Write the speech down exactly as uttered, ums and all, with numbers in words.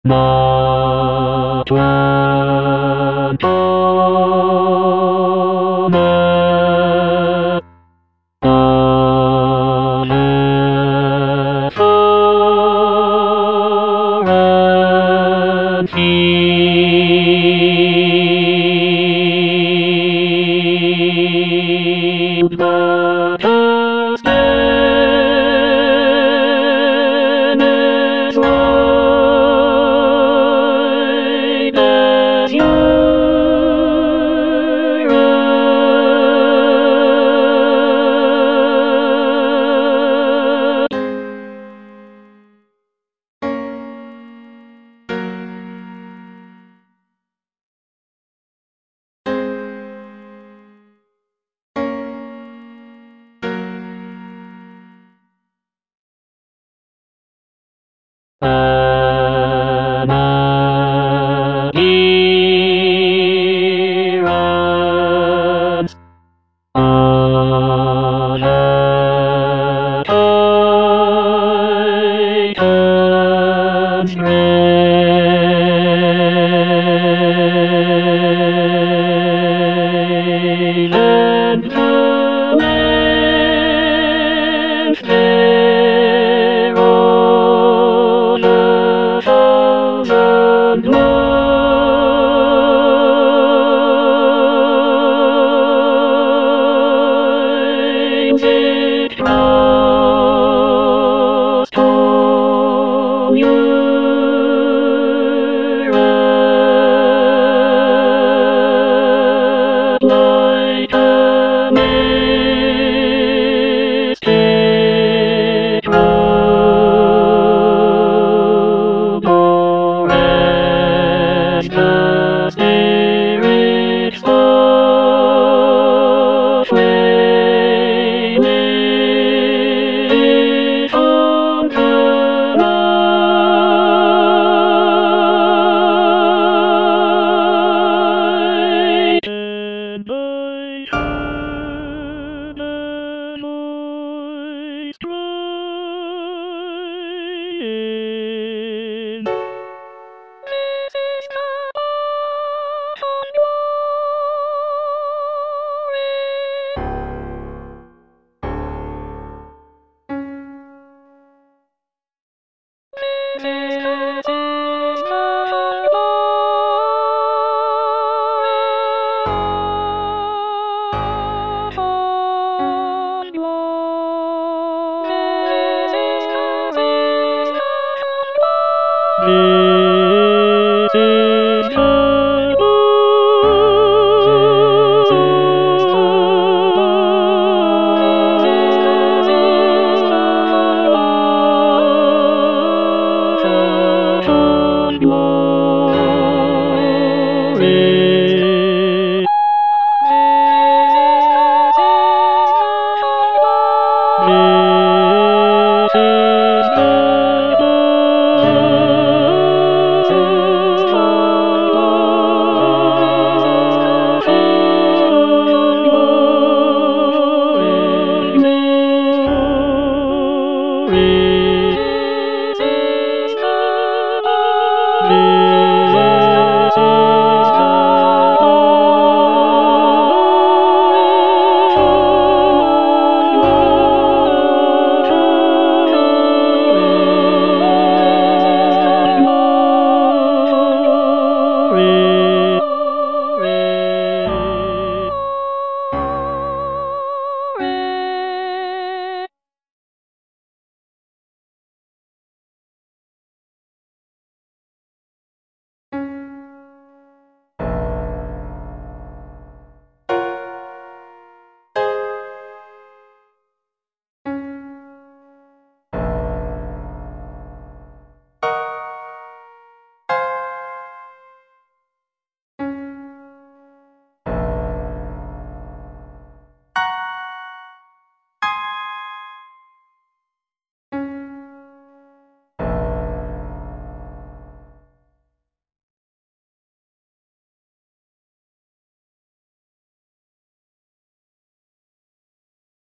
Not when honor honor for and field that has been as wide as Europe. Adherence on a Titan's rail, and the length thereon a thousand miles it crossed all Europe like a mystic robe, or as the spirit flow flaming from the light. And I heard a voice crying, "This is the path of glory. This is the path of This is the path of glory.